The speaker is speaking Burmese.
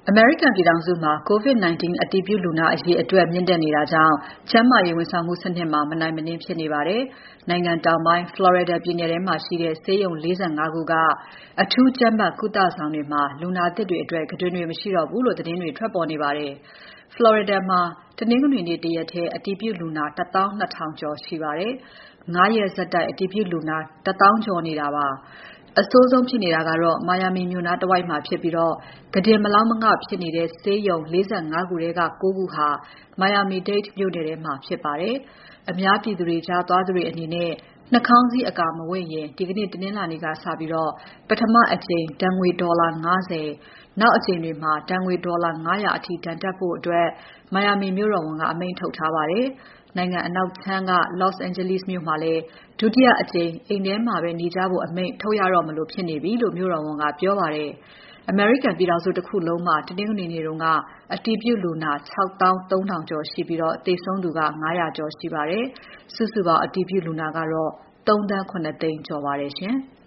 အမေရိကန်ပြည်ထောင်စုမှာ COVID-19 အတည်ပြုလူနာအရေအတွက်မြင့်တက်နေတာကြောင့် ကျန်းမာရေးဝန်ဆောင်မှုစနစ်မှာ မနိုင်မနင်းဖြစ်နေပါတယ်။ နိုင်ငံတောင်ပိုင်း Florida ပြည်နယ်ထဲမှာရှိတဲ့ ဆေးရုံ ၄၅ ခုက အထူးကြပ်မတ်ကုသဆောင်တွေမှာ လူနာသစ်တွေအတွက် ကုတင်တွေ မရှိတော့ဘူးလို့ သတင်းတွေထွက်ပေါ်နေပါတယ်။ Florida မှာ တနင်္ဂနွေနေ့ တရက်ထဲ အတည်ပြုလူနာ ၁၂,၀၀၀ ကျော်ရှိပါတယ်။ ၅ ရက်ဆက်တိုက် အတည်ပြုလူနာ ၁၀,၀၀၀ ကျော်နေတာပါ။ အဆိုးဆုံးဖြစ်နေတာကတော့ Miami မြို့နားတဝိုက်မှာဖြစ်ပြီး ကုတင်မလောက်မငဖြစ်နေတဲ့ ဆေးရုံ ၄၅ ခုထဲက ၉ ခုဟာ Miami-Dade မြို့နယ်ထဲမှာဖြစ်ပါတယ်။ အများပြည်သူတွေကြားသွားသူတွေအနေနဲ့ နှာခေါင်းစည်းအကာမဝတ်ရင် ဒီနေ့ တနင်္လာနေ့ကစပြီး ပထမအကြိမ် ဒဏ်ငွေဒေါ်လာ ၅၀ နောက်အကြိမ်တွေမှာ ဒဏ်ငွေဒေါ်လာ ၅၀၀ အထိ ဒဏ်တပ်ဖို့ Miami မြို့တော်ဝန်က အမိန့်ထုတ်ထားပါတယ်။ နိုင်ငံအနောက်ခြမ်းက Los Angeles မြို့မှာလည်း ဒုတိယအကြိမ် အိမ်ထဲမှာပဲနေကြဖို့ အမိန့်ထုတ်ရတော့မလိုဖြစ်နေပြီလို့ မြို့တော်ဝန်က ပြောပါတယ်။ အမေရိကန်ပြည်ထောင်စုတခုလုံးမှာ တနင်္ဂနွေနေ့က အတည်ပြုလူနာ ၆၃,၀၀၀ ကျော်ရှိပြီး သေဆုံးသူ ၅၀၀ ကျော်ရှိပါတယ်။ စုစုပေါင်းအတည်ပြုလူနာကတော့ ၃,၇၀၀,၀၀၀ ကျော်ပါတယ်ရှင်။